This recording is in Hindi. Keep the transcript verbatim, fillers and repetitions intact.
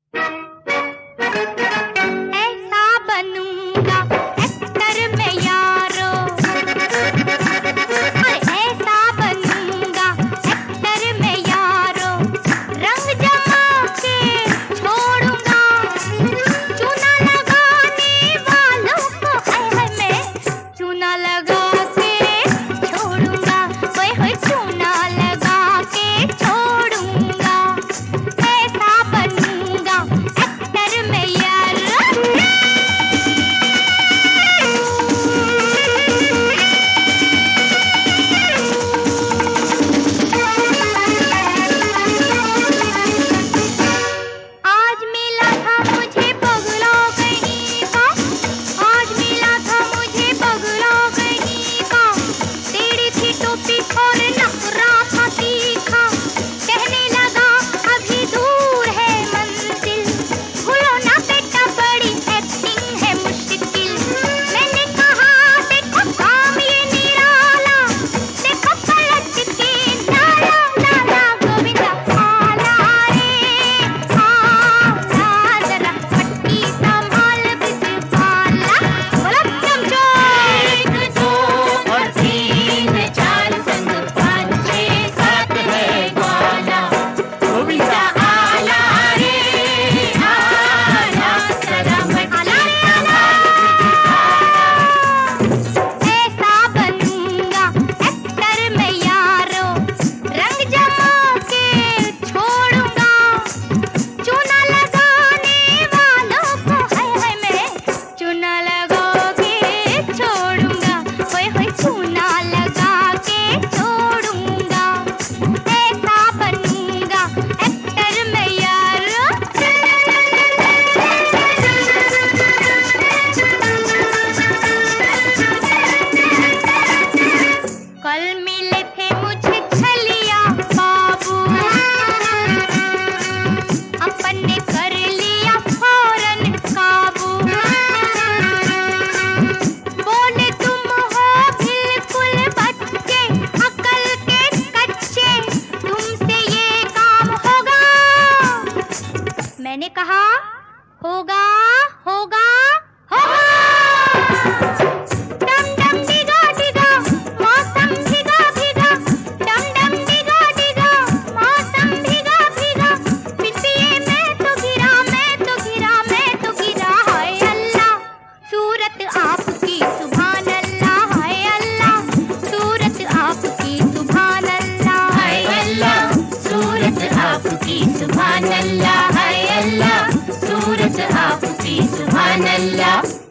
ऐसा बनूंगा एक्टर में यारो, ऐसा बनूंगा एक्टर में यारो, रंग जमा के छोड़ूंगा, चूना लगाने वालों को है है मैं चूना लगा के छोड़ूंगा, ओए होए चूना लगा के छोड़ूंगा, ऐसा बनूंगा एक्टर में यारो। आज मिला था मुझे पगला कहीं का, आज मिला था मुझे पगला कहीं का, टेढ़ी थी टोपी और नखरा था तीखा, कहने लगा अभी दूर है मंजिल, भूलो ना बेटा बड़ी एक्टिंग है मुश्किल। मैंने कहा देखो काम ये निराला, देखो पलट के लाला लाला गोविंदा आला रे आला, जरा पट्टी संभाल बिजबाला, बोलो चमचो। एक दो और तीन चार संग पाँच छः सात है ग्वाला, गोविंदा आला रे आला, जरा मट्टी ऐसा बनूंगा एक्टर में यारो, रंग जमा के छोड़ूंगा, चूना लगाने वालों को है है मैं चूना लगा के छोड़ूंगा, ओए होए चूना लगा के छोड़ूंगा, ऐसा बनूंगा एक्टर में यारो। कल मिले थे मुझे छलिया बाबू, अपन ने कर लिया फौरन काबू, बोले तुम हो बिल्कुल बच्चे, अकल के कच्चे, तुमसे ये काम होगा। मैंने कहा होगा होगा होगा। डम डम डिगा डिगा मौसम भीगा भीगा, डम डम डिगा डिगा मौसम भीगा भीगा, पिटिए मैं तो गिरा मैं तो गिरा मैं तो गिरा, हाय अल्लाह सूरत आपकी सुभान अल्लाह, हाय अल्लाह सूरत आपकी सुभान अल्लाह, हाय अल्लाह, सूरत आपकी सुभान अल्लाह, हाय अल्लाह, सूरत आपकी सुभान अल्लाह।